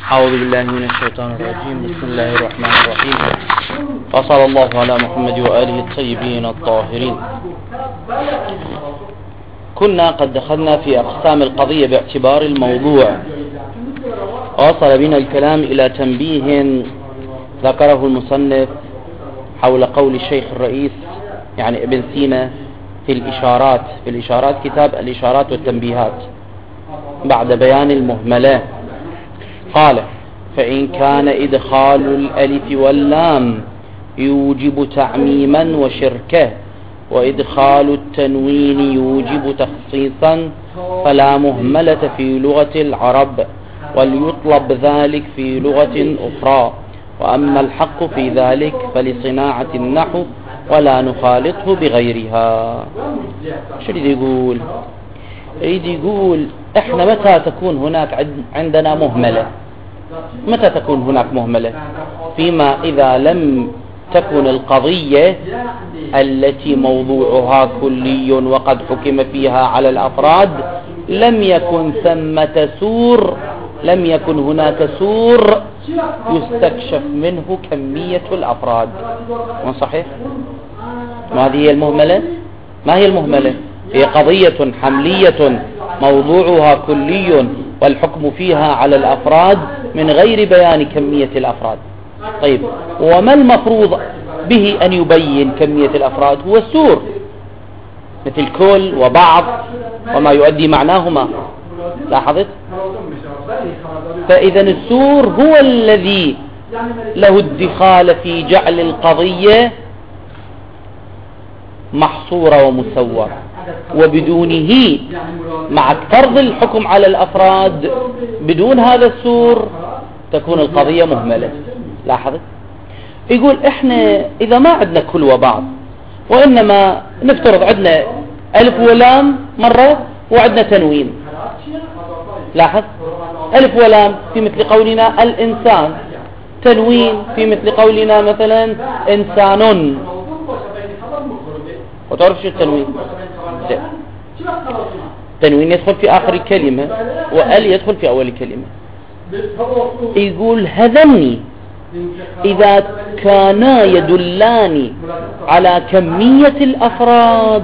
أعوذ بالله من الشيطان الرجيم. بسم الله الرحمن الرحيم، وصلى الله على محمد وآله الطيبين الطاهرين. كنا قد دخلنا في أقسام القضية باعتبار الموضوع، وصل بنا الكلام إلى تنبيه ذكره المصنف حول قول الشيخ الرئيس يعني ابن سينا في الإشارات كتاب الإشارات والتنبيهات بعد بيان المهملة. قال: فإن كان إدخال الألف واللام يوجب تعميما وشركه، وإدخال التنوين يوجب تخصيصا، فلا مهملة في لغة العرب، وليطلب ذلك في لغة أخرى. وأما الحق في ذلك فلصناعة النحو، ولا نخالطه بغيرها. شو يريد يقول احنا متى تكون هناك عندنا مهملة؟ متى تكون هناك مهملة؟ فيما إذا لم تكن القضية التي موضوعها كلي وقد حكم فيها على الأفراد لم يكن هناك سور يستكشف منه كمية الأفراد. ما صحيح؟ ما هذه هي المهملة؟ ما هي المهملة؟ هي قضية حملية موضوعها كلي والحكم فيها على الأفراد من غير بيان كمية الأفراد. طيب، وما المفروض به أن يبين كمية الأفراد؟ هو السور، مثل كل وبعض وما يؤدي معناهما. لاحظت؟ فإذا السور هو الذي له الدخال في جعل القضية محصورة ومسورة، وبدونه مع فرض الحكم على الأفراد بدون هذا السور تكون القضية مهملة. لاحظت؟ يقول احنا إذا ما عندنا كل وبعض، وإنما نفترض عندنا ألف ولام مرة وعندنا تنوين. لاحظ، ألف ولام في مثل قولنا الإنسان، تنوين في مثل قولنا مثلا إنسان. وتعرف شو التنوين؟ التنوين يدخل في آخر الكلمة، وأل يدخل في أول الكلمة. يقول هذني إذا كانا يدلان على كمية الأفراد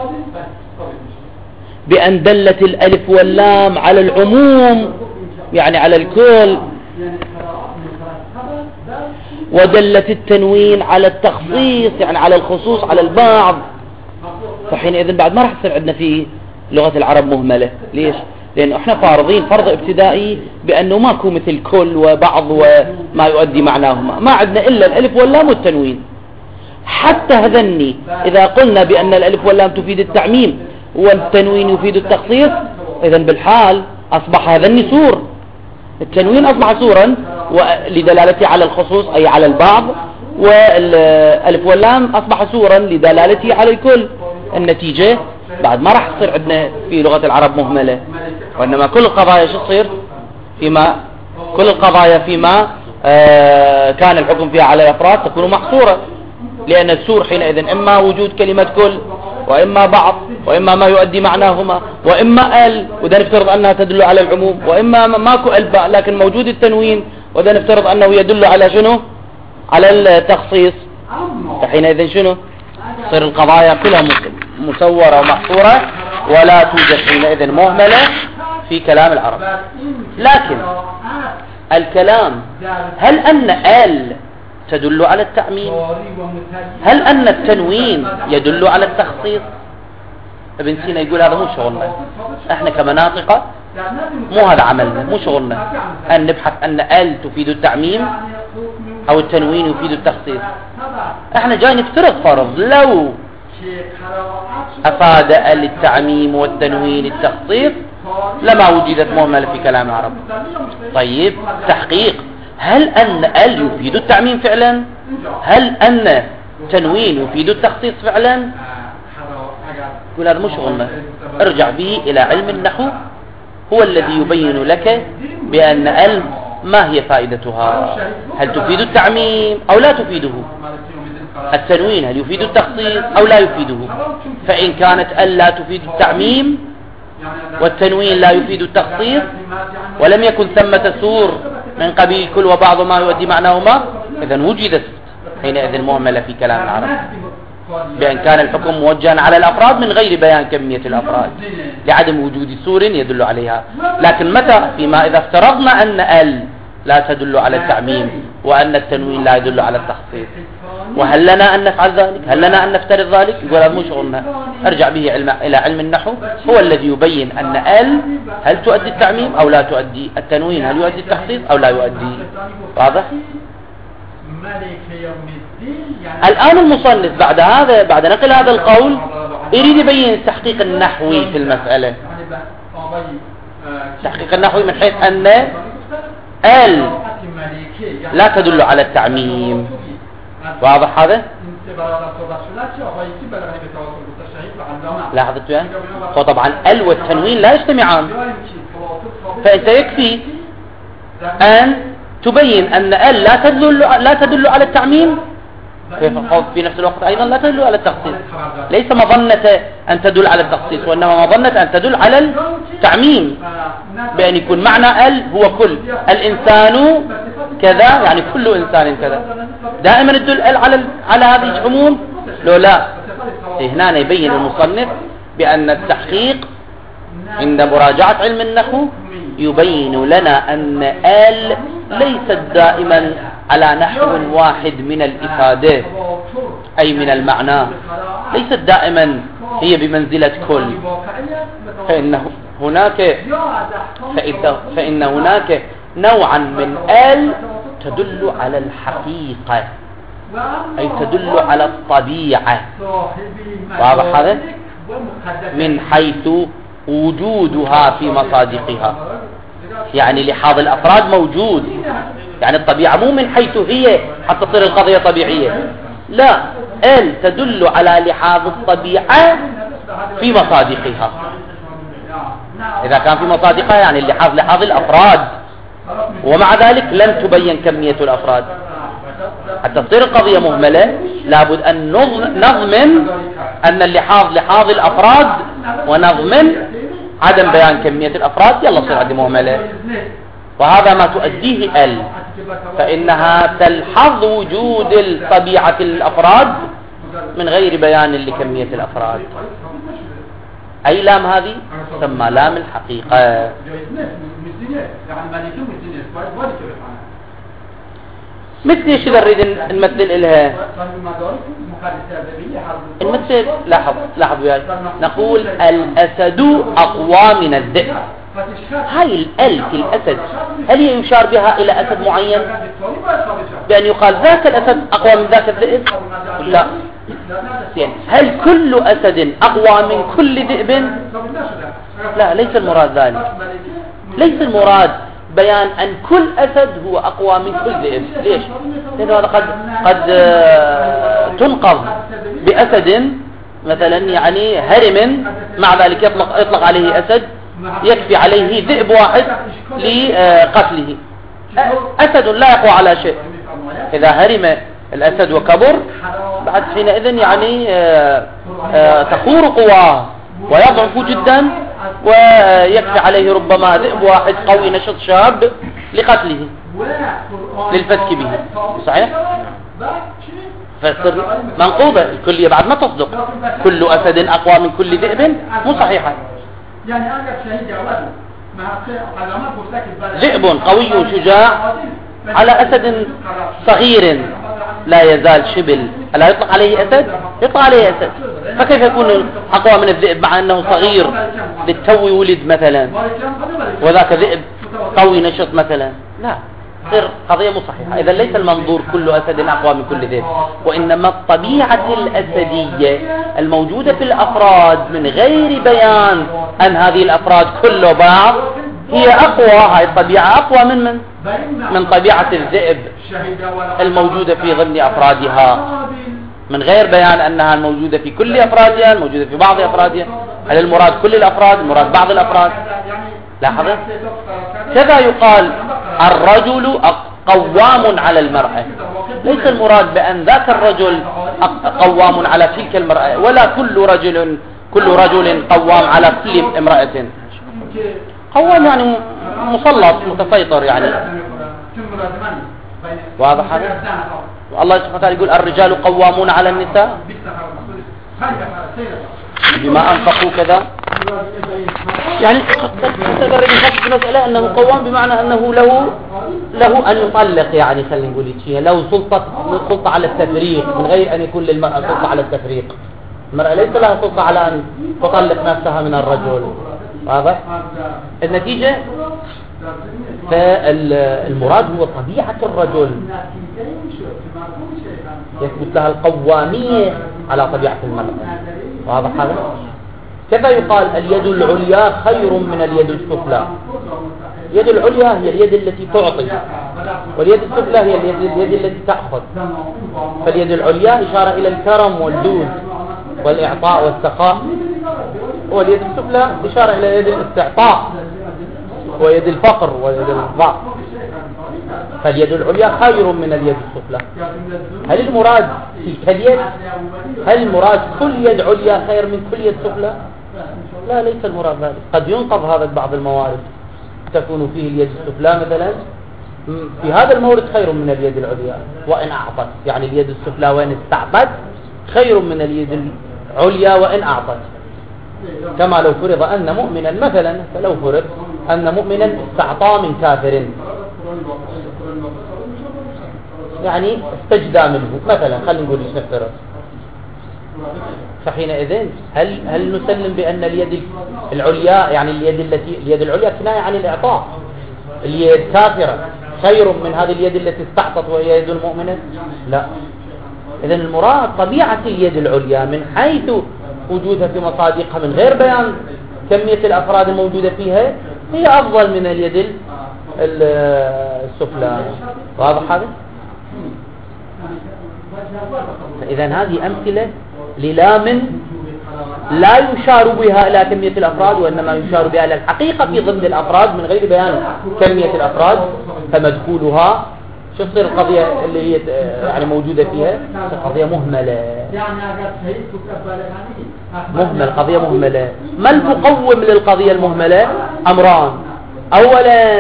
بأن دلت الألف واللام على العموم يعني على الكل، ودلت التنوين على التخصيص يعني على الخصوص على البعض، فحينئذ بعد ما راح تصير عندنا في لغة العرب مهملة. ليش؟ لأنه احنا فارضين فرض ابتدائي بأنه ماكو مثل كل وبعض وما يؤدي معناهما، ما عندنا إلا الألف واللام والتنوين. حتى هذني إذا قلنا بأن الألف واللام تفيد التعميم والتنوين يفيد التخصيص، إذن بالحال أصبح هذني سور. التنوين أصبح سورا لدلالته على الخصوص أي على البعض، والألف واللام أصبح سورا لدلالته على الكل. النتيجة بعد ما راح تصير عندنا في لغة العرب مهملة، وإنما كل القضايا شو تصير؟ كل القضايا فيما كان الحكم فيها على الأفراد تكون محصورة، لأن السور حينئذ إما وجود كلمة كل، وإما بعض، وإما ما يؤدي معناهما، وإما ال وده نفترض أنها تدل على العموم، وإما ماكو الباء لكن موجود التنوين وده نفترض أنه يدل على شنو؟ على التخصيص. فحينئذ شنو؟ تصير القضايا كلها مسورة ومحصورة، ولا توجد حينئذ مهملة في كلام العرب. لكن الكلام، هل أن ال تدل على التعميم؟ هل أن التنوين يدل على التخصيص؟ ابن سينا يقول هذا مو شغلنا احنا كمناطق، مو هذا عملنا، مو شغلنا أن نبحث أن ال تفيد التعميم أو التنوين يفيد التخصيص. احنا جاي نفترض فرض لو أفاد ال التعميم والتنوين التخصيص لما وجدت مهملة في كلام العرب. طيب، تحقيق، هل أن ال يفيد التعميم فعلا؟ هل أن تنوين يفيد التخصيص فعلا؟ يقول هذا مو شغلنا، ارجع به إلى علم النحو، هو الذي يبين لك بأن ال ما هي فائدتها، هل تفيد التعميم أو لا تفيده؟ التنوين هل يفيد التخصيص أو لا يفيده؟ فإن كانت ال لا تفيد التعميم والتنوين لا يفيد التخصيص ولم يكن ثمة سور من قبيل كل وبعض ما يؤدي معناهما، إذن وجدت حينئذ مهملة في كلام العرب، بأن كان الحكم موجها على الأفراد من غير بيان كمية الأفراد لعدم وجود سور يدل عليها. لكن متى؟ فيما إذا افترضنا أن ال لا تدل على التعميم وأن التنوين لا يدل على التخصيص. وهل لنا أن نفعل ذلك؟ هل لنا أن نفترض ذلك؟ يقول هذا مو شغلنا. أرجع به إلى علم النحو، هو الذي يبين أن ال هل تؤدي التعميم أو لا تؤدي، التنوين هل يؤدي التخصيص أو لا يؤدي. واضح؟ الآن المصنف بعد هذا، بعد نقل هذا القول، يريد يبين التحقيق النحوي في المسألة. التحقيق النحوي من حيث أن ال لا تدل على التعميم. واضح هذا؟ لاحظت يعني؟ وطبعا ال والتنوين لا يجتمعان، فأنت يكفي أن تبين أن ال لا تدل على التعميم، في نفس الوقت أيضا لا تدل على التخصيص. ليس مظنة أن تدل على التخصيص، وإنما مظنة أن تدل على التعميم، بأن يكون معنى ال هو كل الإنسان كذا، يعني كل إنسان كذا. دائما تدل ال على هذه العموم؟ لا. هنا يبين المصنف بأن التحقيق عند مراجعة علم النحو يبين لنا أن ال ليست دائما على نحو واحد من الإفادة، أي من المعنى، ليست دائما هي بمنزلة كل، فإن هناك نوعا من ال تدل على الحقيقة، أي تدل على الطبيعة. واضح هذا؟ من حيث وجودها في مصادقها، يعني لحاظ الأفراد موجود، يعني الطبيعة مو من حيث هي حتى تصير القضية طبيعية، لا، ال تدل على لحاظ الطبيعة في مصادقها. إذا كان في مصادقها يعني اللحاظ لحاظ الأفراد، ومع ذلك لن تبين كمية الأفراد. حتى تصير القضية مهملة لابد أن نضمن أن اللحاظ لحاظ الأفراد، ونضمن عدم بيان كمية الأفراد، يلا تصير عندي مهملة. وهذا ما تؤديه ال، فإنها تلحظ وجود طبيعة الأفراد من غير بيان لكمية الأفراد. أي لام هذه تسمى لام الحقيقة. مثل ايش اذا نريد نمثل إلها؟ نمثل، لاحظ وياي، نقول الأسد أقوى من الذئب. هاي الأل في الأسد هل هي يشار بها إلى أسد معين بأن يقال ذاك الأسد أقوى من ذاك الذئب؟ لا. هل كل أسد أقوى من كل ذئب؟ لا، ليس المراد ذلك. ليس المراد بيان أن كل أسد هو أقوى من كل ذئب. ليش؟ لأنه هذا قد تنقض بأسد مثلا، يعني هرم، مع ذلك يطلق عليه أسد، يكفي عليه ذئب واحد لقتله. أسد لا يقوى على شيء. إذا هرم الأسد وكبر، بعد حينئذ يعني تخور قواه ويضعف جدا، ويكفي عليه ربما ذئب واحد قوي نشط شاب لقتله، للفتك به. صحيح؟ فتصير منقوضة الكلية بعد ما تصدق. كل أسد أقوى من كل ذئب مو صحيحة. ذئب قوي شجاع على أسد صغير لا يزال شبل، ألا يطلق عليه أسد؟ يطلق عليه أسد. فكيف يكون أقوى من الذئب مع أنه صغير للتو ولد مثلا، وذاك ذئب قوي نشط مثلا؟ لا، تصير قضية مو صحيحة. إذا ليس المنظور كل أسد أقوى من كل ذئب، وإنما الطبيعة الأسدية الموجودة في الأفراد من غير بيان أن هذه الأفراد كل بعض هي أقوى. هاي الطبيعة أقوى من طبيعة الذئب الموجودة في ضمن أفرادها، من غير بيان أنها الموجودة في كل أفرادها، الموجودة في بعض أفرادها. هل المراد كل الأفراد؟ المراد بعض الأفراد؟ لاحظ، كذا يقال الرجل قوام على المرأة، ليس المراد بأن ذاك الرجل قوام على تلك المرأة، ولا كل رجل قوام على كل امرأة. قوام يعني مسلط متسيطر يعني. واضح هذا؟ الله سبحانه وتعالى يقول الرجال قوامون على النساء بما أنفقوا كذا، يعني تقدر نخصص المسألة أنه قوام بمعنى أنه له أن يطلق، يعني خلينا نقول شيء له سلطة على التفريق من غير أن يكون للمرأة سلطة على التفريق. المرأة ليس لها سلطة على أن تطلق نفسها من الرجل. واضح؟ النتيجة فالمراد هو طبيعة الرجل يثبت لها القوامية على طبيعة المرأة. واضح هذا؟ كذا يقال اليد العليا خير من اليد السفلى. اليد العليا هي اليد التي تعطي، واليد السفلى هي اليد التي تأخذ. فاليد العليا إشارة إلى الكرم والجود والإعطاء والسخاء، واليد السفلى إشارة إلى يد الاستعطاء ويد الفقر ويد الضعف. فاليد العليا خير من اليد السفلى. هل المراد تلك اليد؟ هل المراد كل يد عليا خير من كل يد سفلى؟ لا، ليس المراد ذلك. قد ينقض هذا بعض الموارد تكون فيه اليد السفلى مثلا في هذا المورد خير من اليد العليا وإن أعطت، يعني اليد السفلى وإن استعطت خير من اليد العليا وإن أعطت. كما لو فرض أن مؤمنا مثلا، فلو فرض أن مؤمنا استعطى من كافر، يعني استجدى منه مثلا، خلينا نقول يسفره، فحينئذ هل نسلم بأن اليد العليا، يعني اليد العليا كناية عن الإعطاء، اليد كافرة خير من هذه اليد التي استعطت وهي يد المؤمنة؟ لا. إذن المراد طبيعة اليد العليا من حيث وجودها في مصادقها من غير بيان كمية الأفراد الموجودة فيها هي أفضل من اليد السفلى. واضح هذا؟ إذن هذه أمثلة للام لا يشار بها إلى كمية الأفراد، وإنما يشار بها إلى الحقيقة في ضمن الأفراد من غير بيان كمية الأفراد. فمدخولها شو تصير القضية اللي هي يعني موجودة فيها؟ قضية مهملة، قضية مهملة. ما المقوم للقضية المهملة؟ أمران. أولا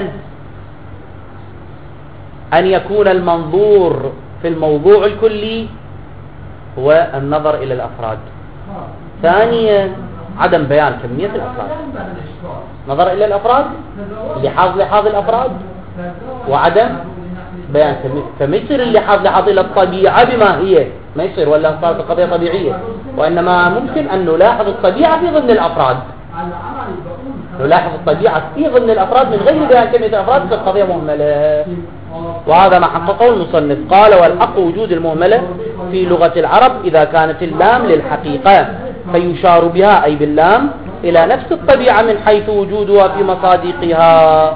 أن يكون المنظور في الموضوع الكلي هو النظر إلى الأفراد. ثانيا عدم بيان كمية الأفراد، نظر إلى الأفراد، لحاظ الأفراد، وعدم بيان كمية. فما يصير اللحاظ إلى الطبيعة بما هي، ما يصير، ولا صارت القضية طبيعية، وإنما ممكن أن نلاحظ الطبيعة في ضمن الأفراد، نلاحظ الطبيعة في ضمن الأفراد من غير بيان كمية الأفراد، تصير قضية مهملة. وهذا ما حققه المصنف. قال والحق وجود المهملة في لغة العرب إذا كانت اللام للحقيقة، فيشار بها أي باللام إلى نفس الطبيعة من حيث وجودها في مصادقها،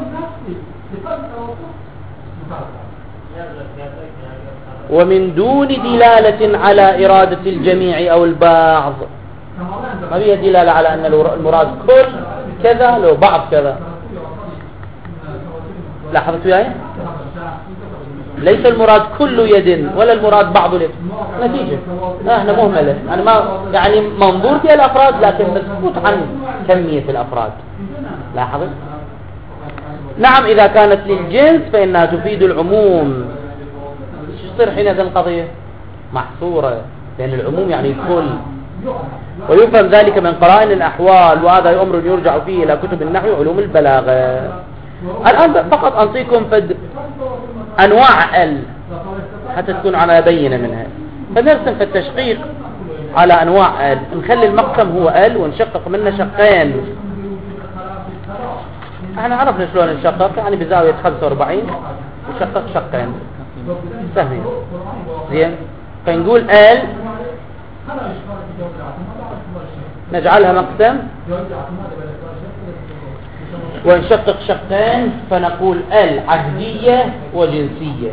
ومن دون دلالة على إرادة الجميع أو البعض. ما فيها دلالة على أن المراد كل كذا لو بعض كذا. لاحظت وياي؟ ليس المراد كل يد ولا المراد بعض اليد. نتيجة احنا مهملة، يعني ما يعني منظور فيها الأفراد لكن مسكوت عن كمية الأفراد. لاحظت؟ نعم، إذا كانت للجنس فإنها تفيد العموم. شو يصير حينئذ القضية؟ محصورة، لأن العموم يعني الكل. ويفهم ذلك من قرائن الأحوال، وهذا أمر يرجع فيه إلى كتب النحو وعلوم البلاغة. الآن فقط أنطيكم فد أنواع ال حتى تكون على بينة منها. فنرسم في التشقيق على أنواع ال، نخلي المقسم هو ال ونشقق منه شقين. احنا عرفنا شلون نشقق، يعني بزاوية 45 نشقق شقين سهلين. زين، فنقول ال نجعلها مقسم ونشقق شقين، فنقول ال عهدية وجنسية.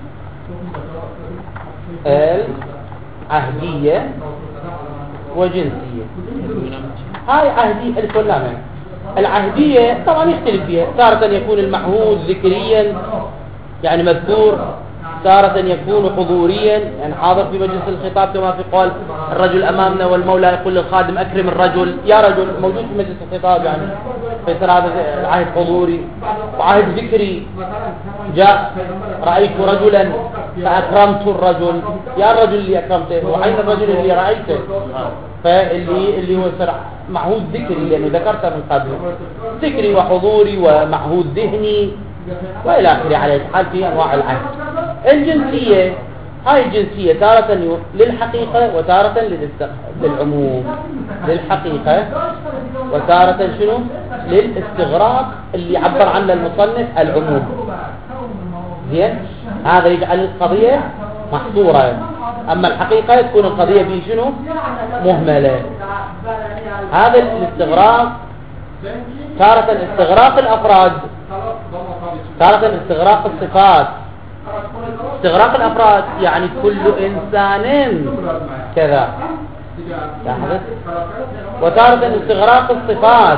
ال عهدية وجنسية. هاي عهدية الف واللام. العهدية طبعا يختلف فيها، تارة يكون المعهود ذكريا يعني مذكور، تارة يكون حضوريا، يعني حاضر في مجلس الخطاب كما في قول الرجل أمامنا والمولى يقول للخادم أكرم الرجل، يا رجل موجود في مجلس الخطاب، يعني فيصير هذا العهد حضوري. وعهد ذكري، جاء رأيت رجلا فأكرمت الرجل، يا الرجل اللي أكرمته وعين الرجل اللي رأيته، فاللي هو صار معهود ذكري لأنه ذكرته من قبل، ذكري وحضوري ومعهود ذهني وإلى آخره. على الحال في أنواع العهد. الجنسية، هاي الجنسية تارة للحقيقة وتارة للعموم، للحقيقة وتارة شنو للاستغراق اللي عبر عنه المصنف العموم. زين، هذا يجعل القضية محصورة، أما الحقيقة تكون القضية في شنو مهملة. هذا الاستغراق تارة استغراق الأفراد، تارة استغراق الصفات. استغراق الأفراد يعني كل إنسان كذا، لاحظت. وتارة استغراق الصفات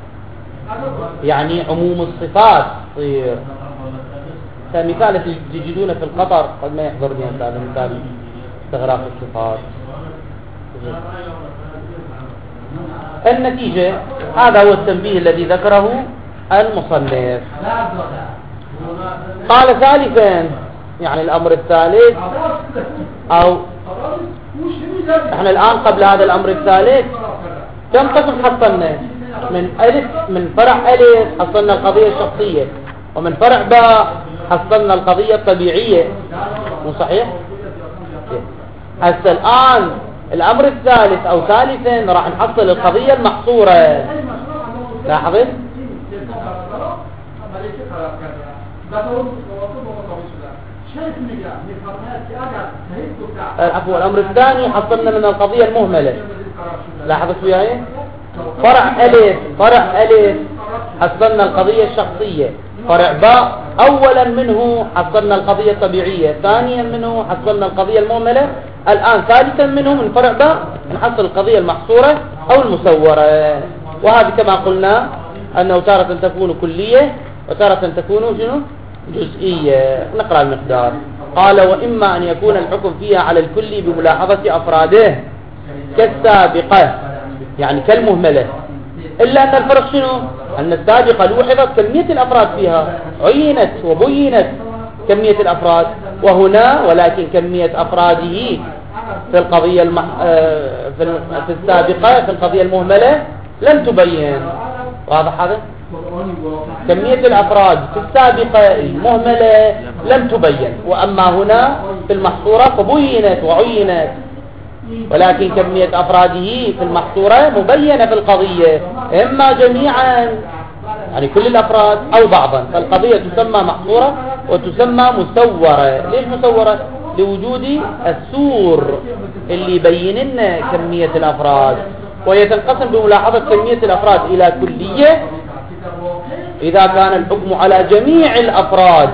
يعني عموم الصفات تصير. كمثال تجدون في القطر، قد ما يحضرني هذا مثال استغراق الصفات. النتيجة هذا هو التنبيه الذي ذكره المصنف. قال ثالثا، يعني الأمر الثالث، أو احنا الآن قبل هذا الأمر الثالث كم قسم حصلنا؟ من فرع ألف حصلنا القضية الشخصية، ومن فرع باء حصلنا القضية الطبيعية، مو صحيح؟ هسه الآن الأمر الثالث أو ثالثا راح نحصل القضية المحصورة. لاحظت؟ عفوا، الأمر الثاني حصلنا من القضية المهملة. لاحظت وياي؟ فرع ألف حصلنا القضية الشخصية، فرع باء أولا منه حصلنا القضية الطبيعية، ثانيا منه حصلنا القضية المهملة، الآن ثالثا منه من فرع باء نحصل القضية المحصورة أو المسورة. وهذه كما قلنا أنه تارة تكون كلية وتارة تكون شنو جزئية. نقرأ المقدار. قال: وإما أن يكون الحكم فيها على الكل بملاحظة أفراده كالسابقة، يعني كالمهملة، إلا أن الفرق شنو؟ أن السابقة لوحظت كمية الأفراد فيها، عينت وبينت كمية الأفراد، وهنا ولكن كمية أفراده في القضية في السابقة في القضية المهملة لم تبين. واضح هذا؟ كمية الأفراد في السابقة المهملة لم تبين، وأما هنا في المحصورة فبينت وعينت، ولكن كمية أفراده في المحصورة مبينة في القضية، إما جميعا يعني كل الأفراد أو بعضا، فالقضية تسمى محصورة وتسمى مسورة. ليش مسورة؟ لوجود السور اللي يبين لنا كمية الأفراد. وهي تنقسم بملاحظة كمية الأفراد إلى كلية إذا كان الحكم على جميع الأفراد،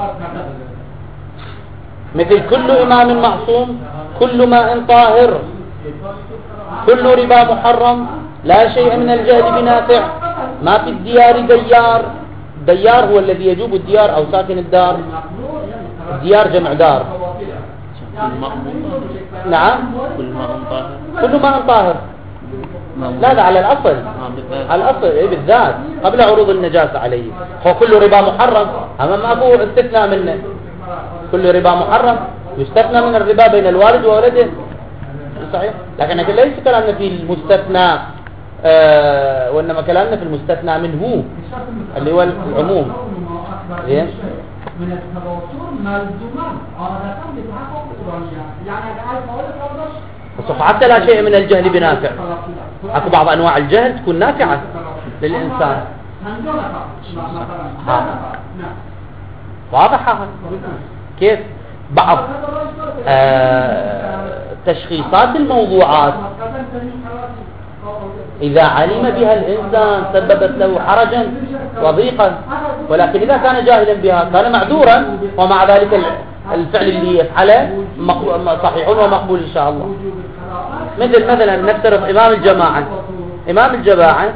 مثل كل إمام معصوم، كل ماء طاهر، كل ربا محرم، لا شيء من الجهل بنافع، ما في الديار ديار. ديار هو الذي يجوب الديار أو ساكن الدار، الديار جمع دار. نعم، كل ماء طاهر. لا على الأصل، على الأصل بالذات قبل عروض النجاسة عليه. هو كل ربا محرم، أما ما هو استثناء منه. كل ربا محرم يستثنى من الربا بين الوالد وولده، صحيح. لكن ليس كلامنا في المستثنى، وإنما كلامنا في المستثنى منه اللي هو العموم. ليش؟ من التواتر ملزوما عادة بتحقق القرآنية، يعني حتى لا شيء من الجهل بنافع. اكو بعض انواع الجهل تكون نافعة للإنسان. واضح هذا؟ كيف بعض تشخيصات الموضوعات إذا علم بها الإنسان سببت له حرجا وضيقا، ولكن إذا كان جاهلا بها كان معذورا، ومع ذلك الفعل اللي يفعله صحيح ومقبول إن شاء الله. مثلا نفترض إمام الجماعة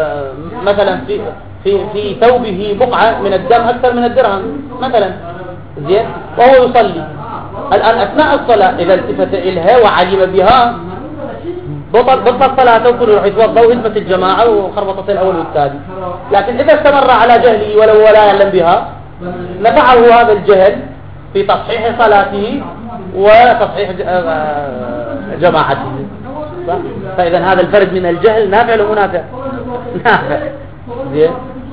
مثلا في ثوبه بقعة من الدم أكثر من الدرهم مثلا، زين، وهو يصلي الآن أثناء الصلاة إذا التفت إلها وعلم بها بطل صلاته وكل يروح يتوضا وهزمت الجماعة وخربطت الأول والثاني. لكن إذا استمر على جهله ولو ولا يعلم بها نفعه هذا الجهل في تصحيح صلاته وتصحيح جماعته. فإذا هذا الفرد من الجهل نافع له منافع؟ نافع. زين،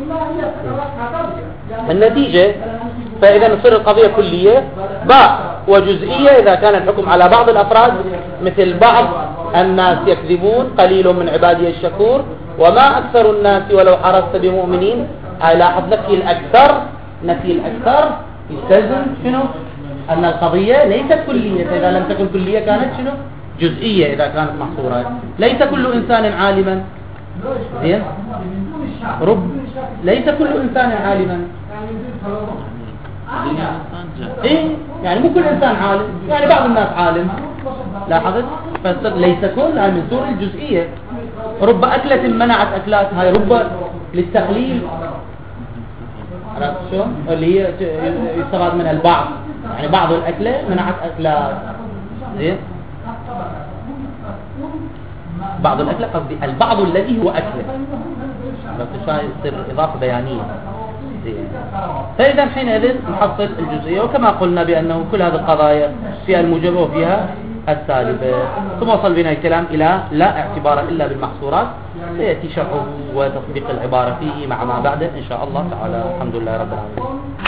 النتيجة فإذا نصير القضية كلية باء وجزئية إذا كان الحكم على بعض الأفراد، مثل بعض الناس يكذبون قليل من عبادي الشكور وما أكثر الناس ولو حرصت بمؤمنين. لاحظ نفي الأكثر يستلزم شنو؟ أن القضية ليست كلية، فإذا لم تكن كلية كانت شنو؟ جزئية إذا كانت محصورة. ليس كل إنسان عالما. زين، ليس كل إنسان عالما. إيه يعني مو كل إنسان عالم، يعني بعض الناس عالم. لاحظت؟ ليس كل، هاي من سور الجزئية. رب أكلة منعت أكلات، هاي رب للتقليل، عرفت شو؟ اللي هي يستفاد منها البعض، يعني بعض الأكلة منعت أكلات. زين، بعض الأكلة قصدي البعض الذي هو أكله، بس يصير إضافة بيانية. فإذا حينئذ نحصل الجزئية، وكما قلنا بأنه كل هذه القضايا فيها الموجبة وفيها السالبة. ثم وصل بنا الكلام إلى لا اعتبار إلا بالمحصورات، سيأتي شرحه وتطبيق العبارة فيه مع ما بعده إن شاء الله تعالى. الحمد لله رب العالمين.